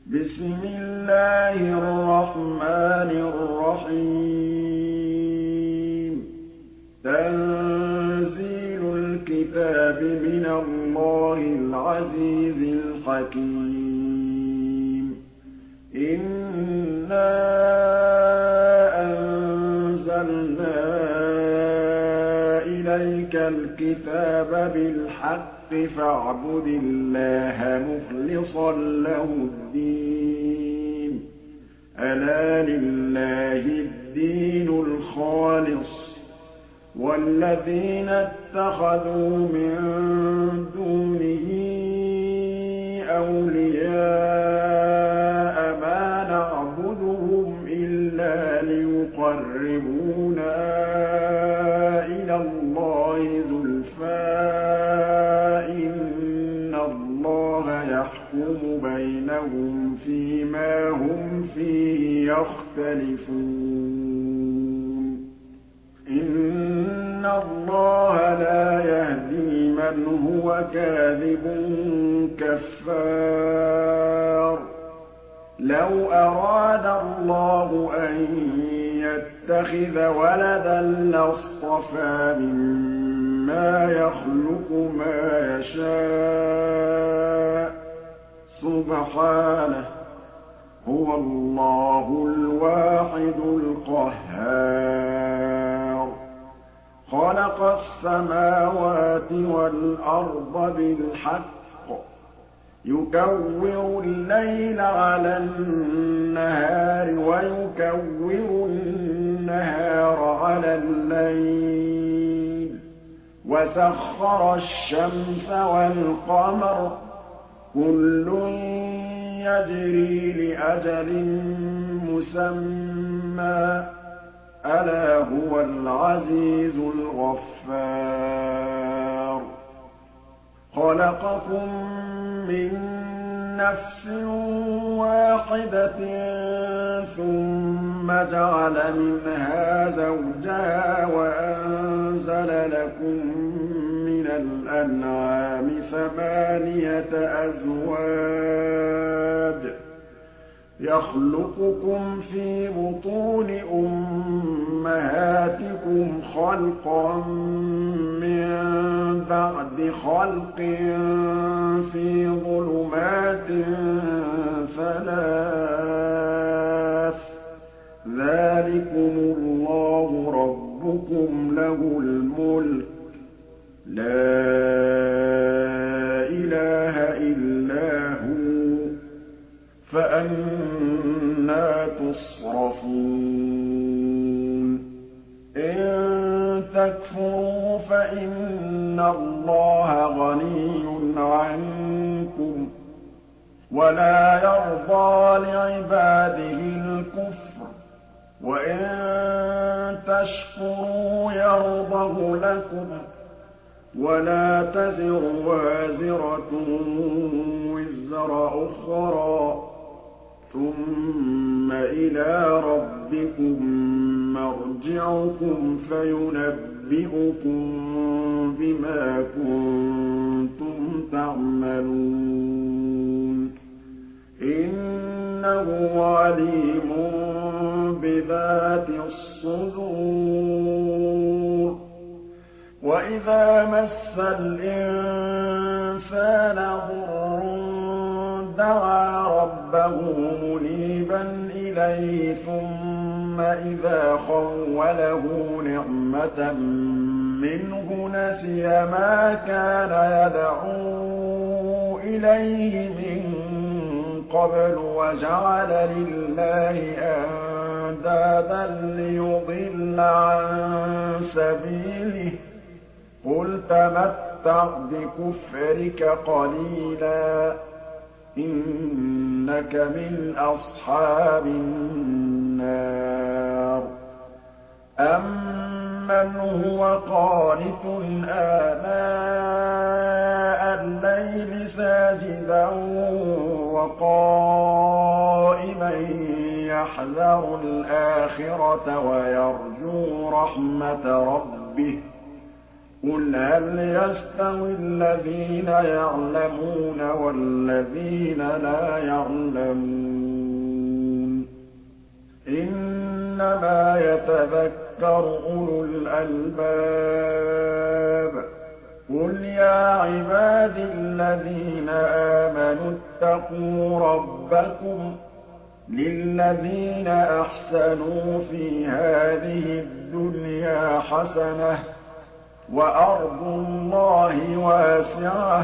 بسم الله الرحمن الرحيم تنزيل الكتاب من الله العزيز الحكيم إنا أنزلنا إليك الكتاب بالحق فاعبد الله مخلصا له الدين ألا لله الدين الخالص والذين اتخذوا من دونه أولياء ما نعبدهم إلا ليقربونا إلى الله زلفى إن الله يحكم بينهم فيما هم فيه يختلفون إن الله لا يهدي من هو كاذب كفار لو أراد الله أن يتخذ ولدا لاصطفى مما يخلق ما يشاء سبحانه هو الله الواحد القهار خلق السماوات والأرض بالحق يكور الليل على النهار ويكور النهار على الليل وسخر الشمس والقمر كل يجري لأجل مسمى ألا هو العزيز الغفار خلقكم من نفس واحدة ثم جعل منها زوجها وأنزل لكم من الأنعام 8 أزواج يخلقكم في بطون أمهاتكم خلقا من بعد خلق في ظلمات 3 ذلكم الله ربكم له الملك لا إله إلا هو فأنى تصرفون إن تكفروا فإن الله غني عنكم ولا يرضى لعباده الكفر وإن تشكروا يرضه لكم ولا تزر وازرة وزر أخرى ثم إلى ربكم مرجعكم فينبئكم بما كنتم تعملون إنه عليم بذات الصدور وإذا مس الإنسان ضر دعا ربه منيبا إليه ثم إذا خوله نعمة منه نسي ما كان يدعو إليه من قبل وجعل لله أندادا ليضل عن سبيله قل تمتع بكفرك قليلا إنك من أصحاب النار أمن هو قانت آناء الليل ساجدا وقائما يحذر الآخرة ويرجو رحمة ربه قُلْ هَلْ يَسْتَوِي الَّذِينَ يَعْلَمُونَ وَالَّذِينَ لَا يَعْلَمُونَ إِنَّمَا يَتَذَكَّرُ أُولُو الْأَلْبَابِ قُلْ يَا عِبَادِي الَّذِينَ آمَنُوا اتَّقُوا رَبَّكُمْ لِلَّذِينَ أَحْسَنُوا فِي هَٰذِهِ الدُّنْيَا حَسَنَةٌ وَأَرْضُ اللَّهِ وَاسِعَةٌ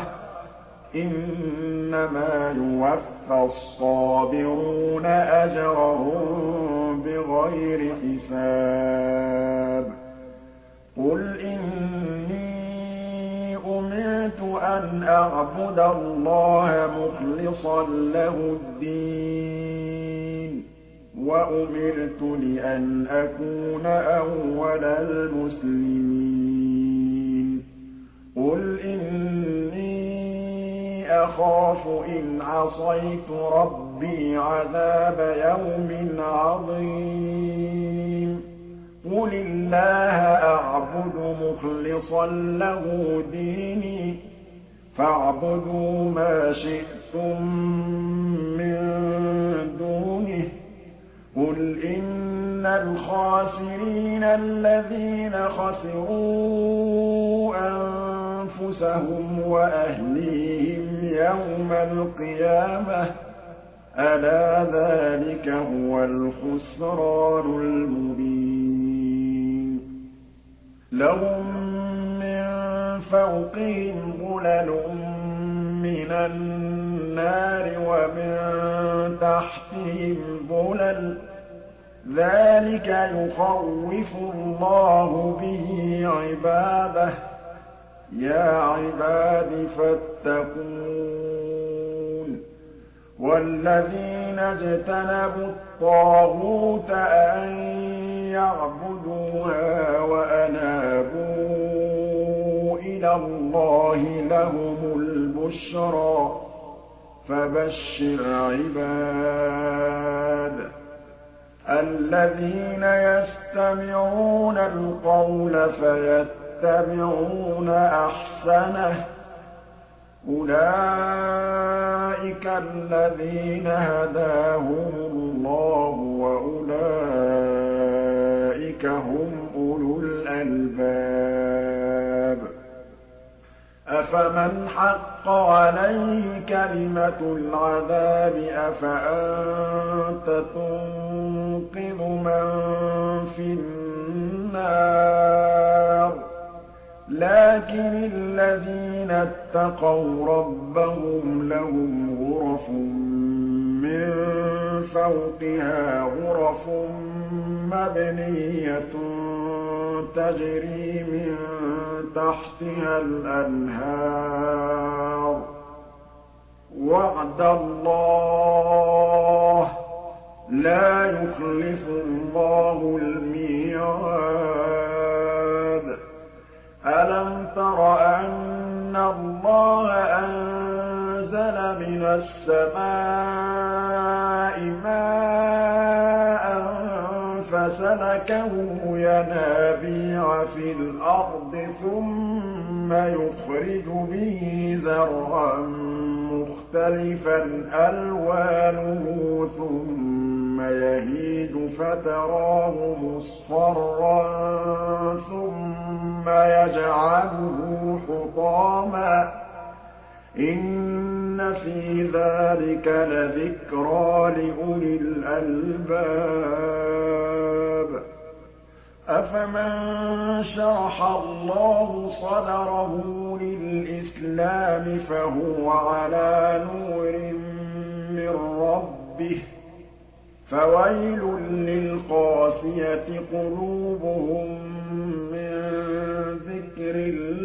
إِنَّمَا يُوَفَّى الصَّابِرُونَ أَجْرَهُم بِغَيْرِ حِسَابٍ قُلْ إِنِّي أُمِرْتُ أَنْ أَعْبُدَ اللَّهَ مُخْلِصًا لَّهُ الدِّينَ وَأُمِرْتُ لِأَنْ أَكُونَ أَوَّلَ الْمُسْلِمِينَ قُلْ إِنِّي أَخَافُ إِنْ عَصَيْتُ رَبِّي عَذَابَ يَوْمٍ عَظِيمٍ قُلِ اللَّهَ أَعْبُدُ مُخْلِصًا لَّهُ دِينِي فَاعْبُدُوا مَا شِئْتُم مِّن دُونِهِ قُلْ إِنَّ الْخَاسِرِينَ الَّذِينَ خَسِرُوا أَنفُسَهُمْ وَأَهْلِيهِمْ يَوْمَ الْقِيَامَةِ أَلَا ذَٰلِكَ هُوَ الْخُسْرَانُ الْمُبِينُ لَهُم مِّن فَوْقِهِمْ ظُلَلٌ مِّنَ النَّارِ وَمِن تَحْتِهِمْ ظُلَلٌ ۚ ذَٰلِكَ يُخَوِّفُ اللَّهُ بِهِ عِبَادَهُ ۚ يَا عِبَادِ فَاتَّقُونِ وَالَّذِينَ اجْتَنَبُوا الطَّاغُوتَ أَن يَعْبُدُوهَا وَأَنَابُوا إِلَى اللَّهِ لَهُمُ الْبُشْرَىٰ فَبَشِّرْ عِبَادِ الَّذِينَ يَسْتَمِعُونَ الْقَوْلَ فَيَتَّبِعُونَ أَحْسَنَهُ ۚ أُولَٰئِكَ الَّذِينَ هَدَاهُمُ اللَّهُ ۖ وَأُولَٰئِكَ هُمْ أُولُو الْأَلْبَابِ أَفَمَنْ حَقَّ عَلَيْهِ كَلِمَةُ الْعَذَابِ أَفَأَنتَ تُنقِذُ مَن فِي النَّارِ لَٰكِنِ الَّذِينَ اتَّقَوْا رَبَّهُمْ لَهُمْ غُرَفٌ مِّن فَوْقِهَا غُرَفٌ مَّبْنِيَّةٌ تَجْرِي مِن تَحْتِهَا الْأَنْهَارُ ۖ وَعْدَ اللَّهِ ۖ لَا يُخْلِفُ اللَّهُ الْمِيعَادَ أَلَمْ تَرَ أَنَّ اللَّهَ أَنزَلَ مِنَ السَّمَاءِ مَاءً فَسَلَكَهُ يَنَابِيعَ فِي الْأَرْضِ ثُمَّ يُخْرِجُ بِهِ زَرْعًا مُّخْتَلِفًا أَلْوَانُهُ ثُمَّ يَهِيجُ فَتَرَاهُ مُصْفَرًّا ثُمَّ يَجْعَلُهُ حُطَامًا ۚ إِنَّ فِي ذَٰلِكَ لَذِكْرَىٰ لِأُولِي الْأَلْبَابِ أَفَمَن شَرَحَ اللَّهُ صَدْرَهُ لِلْإِسْلَامِ فَهُوَ عَلَىٰ نُورٍ مِّن رَّبِّهِ ۚ فَوَيْلٌ لِّلْقَاسِيَةِ قُلُوبُهُم مِّن ذِكْرِ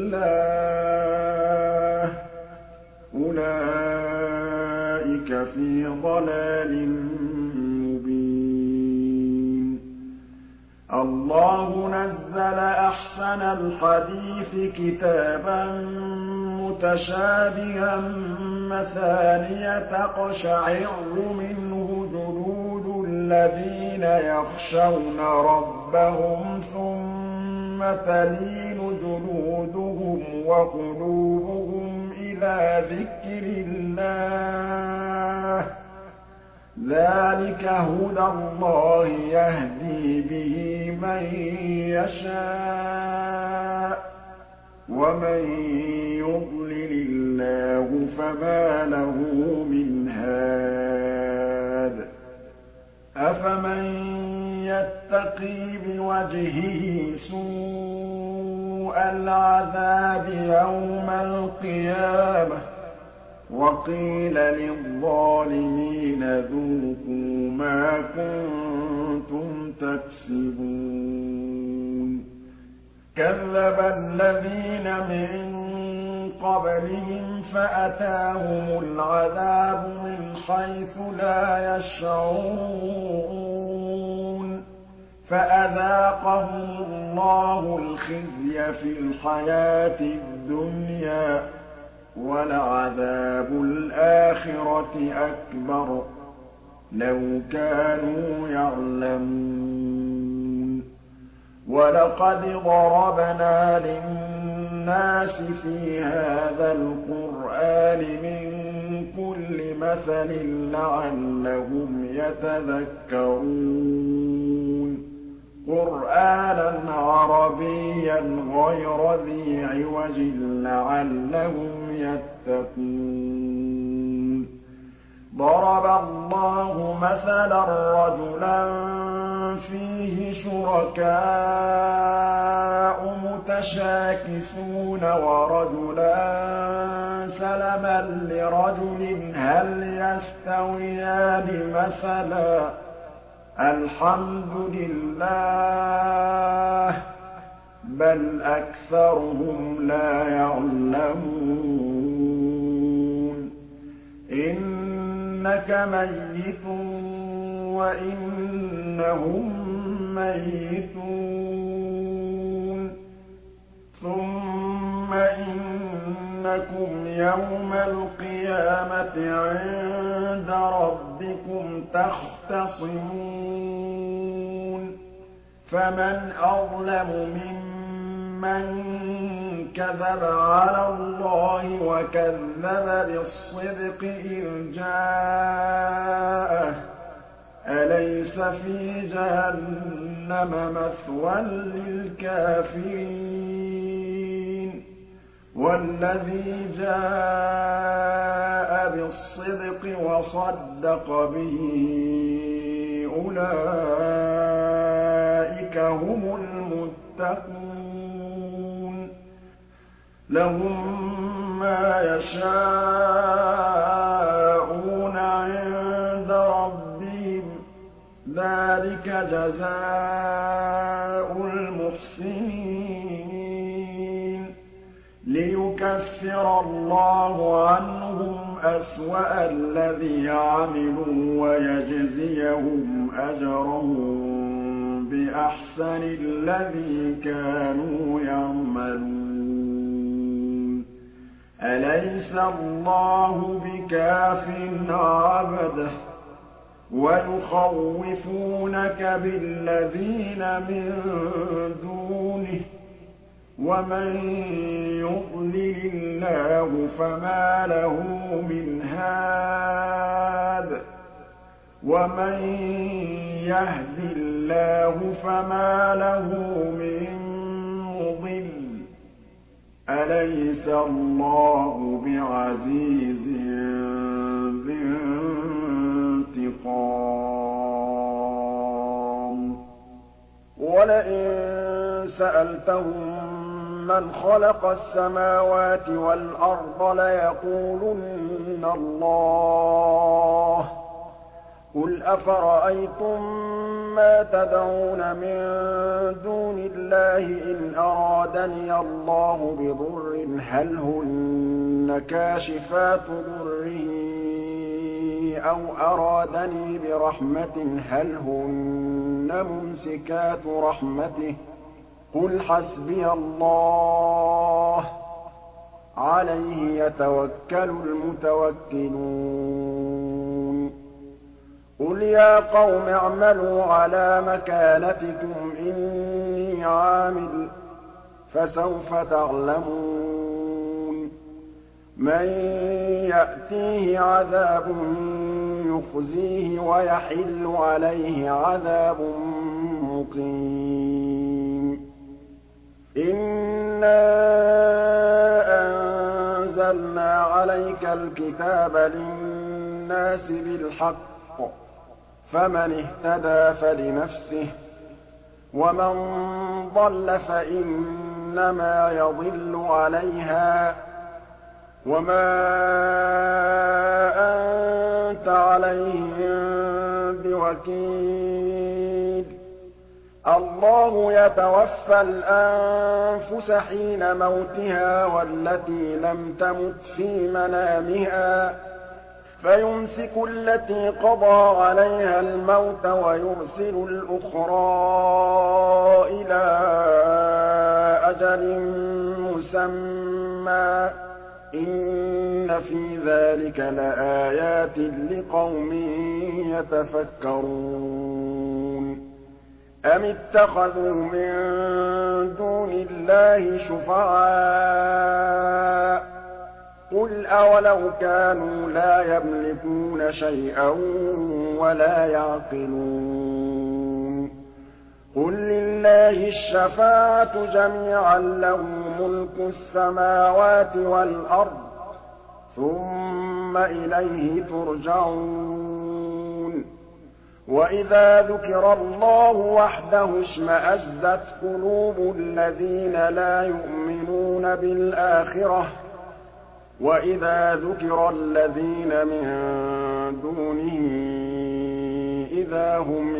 اللَّهِ ۚ أُولَٰئِكَ فِي ضَلَالٍ مُّبِينٍ اللَّهُ نَزَّلَ أَحْسَنَ الْحَدِيثِ كِتَابًا مُّتَشَابِهًا مَّثَانِيَ تَقْشَعِرُّ مِنْهُ جُلُودُ الَّذِينَ يَخْشَوْنَ رَبَّهُمْ ثُمَّ تَلِينُ جُلُودُهُمْ جلودهم وقلوبهم إلى ذكر الله ۚ ذلك هدى الله يهدي به من يشاء ۚ ومن يضلل الله فما له من هاد. أفمن يتقي بوجهه سوء العذاب يوم القيامة وقيل للظالمين ذوقوا ما كنتم تكسبون. كذب الذين من قبلهم فأتاهم العذاب من حيث لا يشعرون فأذاقهم الله الخزي في الحياة الدنيا ولعذاب الآخرة أكبر لو كانوا يعلمون. ولقد ضربنا للناس في هذا القرآن من كل مثل لعلهم يتذكرون. قرآنا عربيا غير ذي عوج لعلهم يتقون. ضرب الله مثلا رجلا فيه شركاء متشاكسون ورجلا سلما لرجل هل يستويان مثلا الحمد لله بل أكثرهم لا يعلمون. إنك ميت وإنهم ميتون ثم إنكم يوم القيامة عند ربكم تختصمون. فمن أظلم ممن كذب على الله وكذب بالصدق إذ جاءه أليس في جهنم مثوى للكافرين. والذي جاء بالصدق وصدق به أولئك هم المتقون. لهم ما يشاءون عند ربهم ذلك جزاء المحسنين. ليكفر الله عنهم أسوأ الذي عملوا ويجزيهم أجرهم بأحسن الذي كانوا يعملون. أليس الله بكاف عبده ويخوفونك بالذين من دونه ومن يضلل الله فما له من هاد ومن يهد الله فما له من مضل. أليس الله بعزيز ذي انتقام. ولئن سألتهم من خلق السماوات والأرض ليقولن الله. قل أفرأيتم ما تدعون من دون الله إن أرادني الله بضر هل هن كاشفات ضره أو أرادني برحمة هل هن ممسكات رحمته. قل حسبي الله عليه يتوكل المتوكلون. قل يا قوم اعملوا على مكانتكم إني عامل فسوف تعلمون من يأتيه عذاب يخزيه ويحل عليه عذاب مقيم إنا أنزلنا عليك الكتاب للناس بالحق فمن اهتدى فلنفسه ومن ضل فإنما يضل عليها وما أنت عليهم بوكيل الله يتوفى الأنفس حين موتها والتي لم تمت في منامها فيمسك التي قضى عليها الموت ويرسل الأخرى إلى أجل مسمى إن في ذلك لآيات لقوم يتفكرون أم اتخذوا من دون الله شفعاء قل أولو كانوا لا يملكون شيئا ولا يعقلون قل لله الشفاعة جميعا له ملك السماوات والأرض ثم إليه ترجعون وإذا ذكر الله وحده اشمأزت قلوب الذين لا يؤمنون بالآخرة وإذا ذكر الذين من دونه إذا هم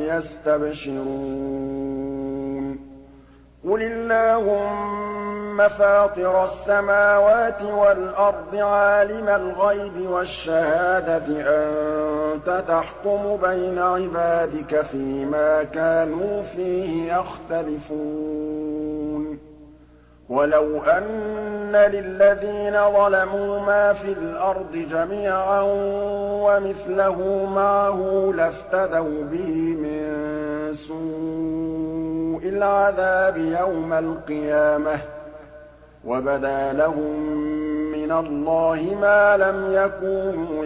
يستبشرون قل اللهم فاطر السماوات والأرض عالم الغيب والشهادة أنت تحكم بين عبادك فيما كانوا فيه يختلفون ولو أن للذين ظلموا ما في الأرض جميعا ومثله معه لافتدوا به من سوء العذاب يوم القيامة وبدا لهم من الله ما لم يكونوا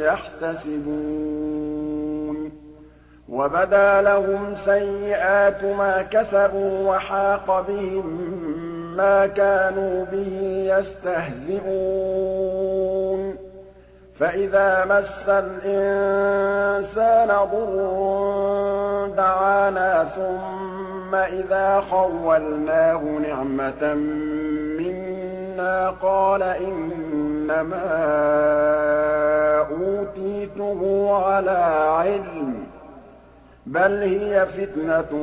يحتسبون وبدا لهم سيئات ما كسبوا وحاق بهم ما كانوا به يستهزئون فإذا مس الإنسان ضر دعانا ثم إذا خولناه نعمة منا قال إنما أوتيته على علم بل هي فتنة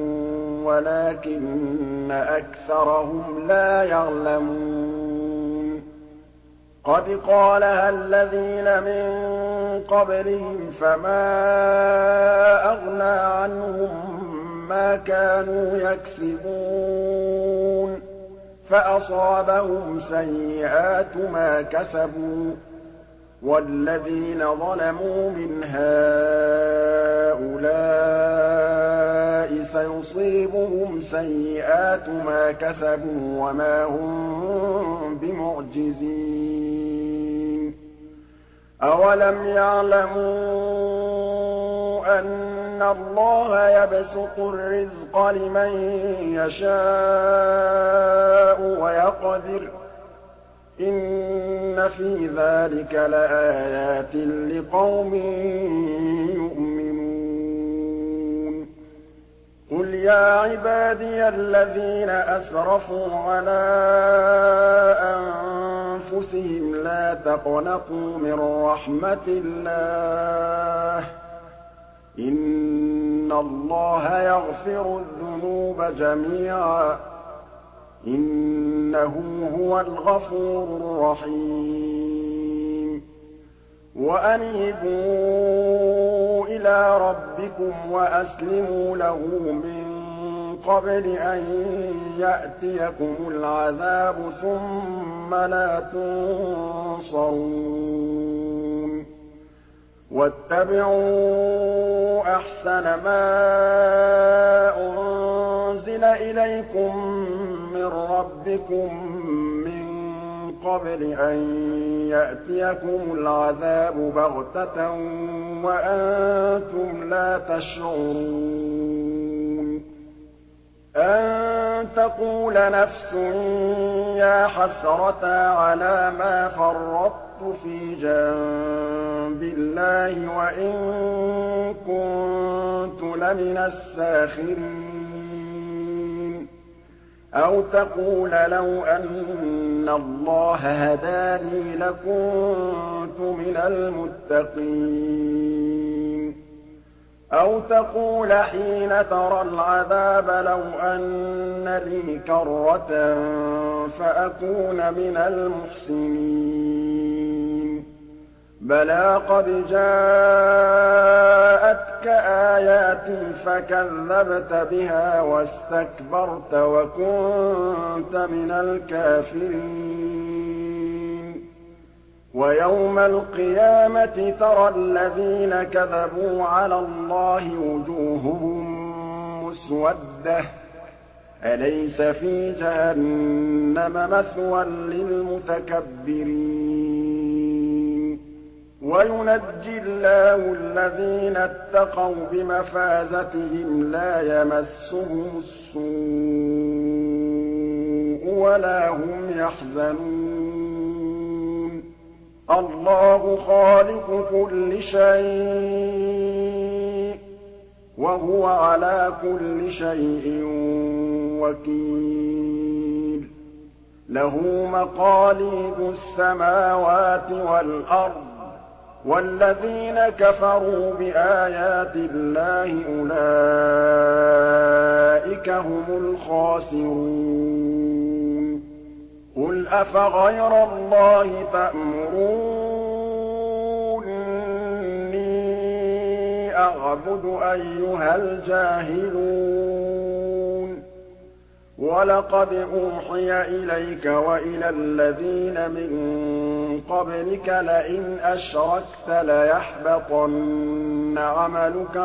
ولكن أكثرهم لا يعلمون قد قالها الذين من قبلهم فما أغنى عنهم ما كانوا يكسبون فأصابهم سيئات ما كسبوا والذين ظلموا من هؤلاء سيصيبهم سيئات ما كسبوا وما هم بمعجزين أولم يعلموا أن الله يبسط الرزق لمن يشاء ويقدر إن في ذلك لآيات لقوم يؤمنون قل يا عبادي الذين أسرفوا على أنفسهم لا تقنطوا من رحمة الله إن الله يغفر الذنوب جميعا إنه هو الغفور الرحيم وأنيبوا إلى ربكم وأسلموا له من قبل أن يأتيكم العذاب ثم لا تنصرون واتبعوا أحسن ما أنزل إليكم من من ربكم من قبل أن يأتيكم العذاب بغتة وأنتم لا تشعرون أن تقول نفس يا حسرة على ما فرطت في جنب الله وإن كنت لمن الساخرين أو تقول لو أن الله هداني لكنت من المتقين أو تقول حين ترى العذاب لو أن لي كرة فأكون من المحسنين بلى قد جاءتك آياتي فكذبت بها واستكبرت وكنت من الكافرين ويوم القيامة ترى الذين كذبوا على الله وجوههم مسودة أليس في جهنم مثوى للمتكبرين وينجي الله الذين اتقوا بمفازتهم لا يمسهم السوء ولا هم يحزنون الله خالق كل شيء وهو على كل شيء وكيل له مقاليد السماوات والأرض والذين كفروا بآيات الله أولئك هم الخاسرون قل أفغير الله تأمروني أعبد أيها الجاهلون ولقد أوحي إليك وإلى الذين من قبلك لئن أشركت ليحبطن عملك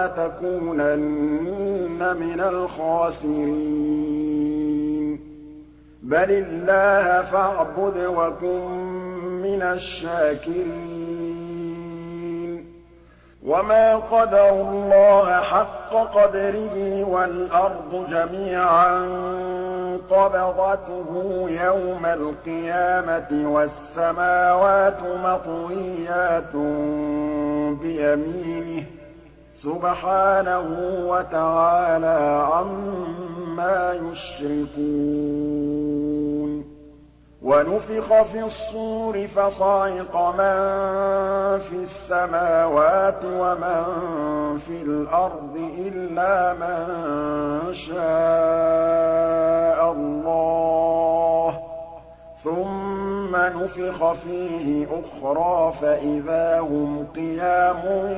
ولتكونن من الخاسرين بل الله فاعبد وكن من الشاكرين وما قدروا الله حق قدره والأرض جميعا قبضته يوم القيامة والسماوات مطويات بيمينه سبحانه وتعالى عما يشركون ونفخ في الصور فصعق من في السماوات ومن في الأرض إلا من شاء الله ثم نفخ فيه أخرى فإذا هم قيام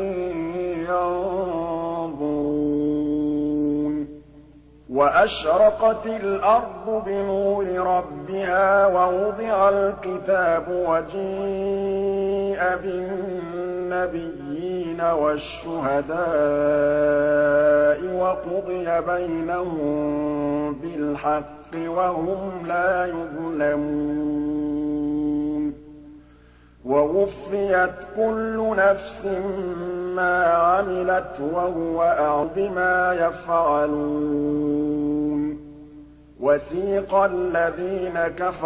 ينظرون وأشرقت الأرض بنور ربها ووضع الكتاب وجيء بالنبيين والشهداء وقضي بينهم بالحق وهم لا يظلمون ووفيت كل نفس ما عملت وهو أعلم بما يفعلون وسيق الذين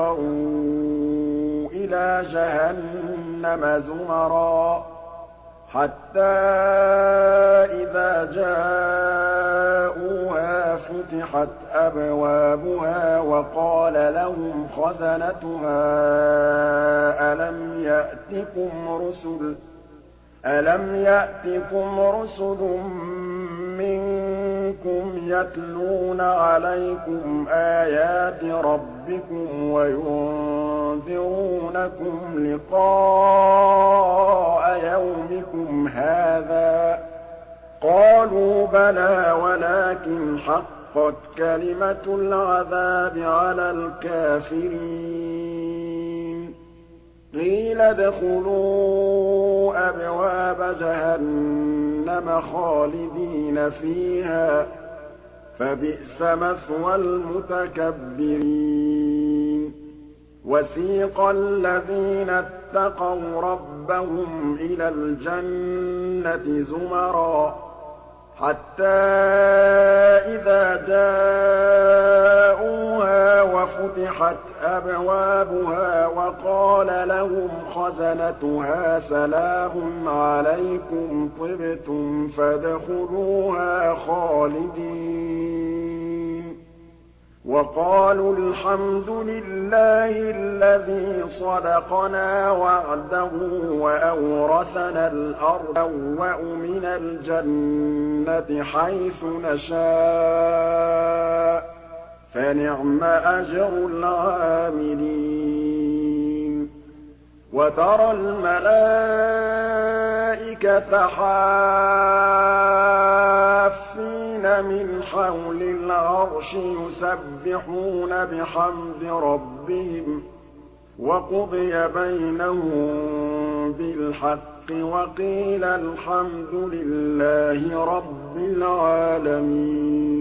كفروا إلى جهنم زمرا حتى إذا جاءوها فتحت أبوابها وقال لهم خزنتها ألم يأتكم رسل منكم يتلون عليكم آيات ربكم وينذرونكم لقاء يومكم هذا قالوا بلى ولكن حقت كلمة العذاب على الكافرين قيل ادخلوا أبواب جهنم خالدين فيها فبئس مثوى المتكبرين وسيق الذين اتقوا ربهم إلى الجنة زمرًا حتى إذا جاءوها وفتحت أبوابها وقال لهم خزنتها سلام عليكم طبتم فادخلوها خالدين وقالوا الحمد لله الذي صدقنا وعده وأورثنا الأرض نبوأ من الجنة حيث نشاء فنعم أجر العاملين وترى الملائكة حافين من حول العرش يسبحون بحمد ربهم وقضي بينهم بالحق وقيل الحمد لله رب العالمين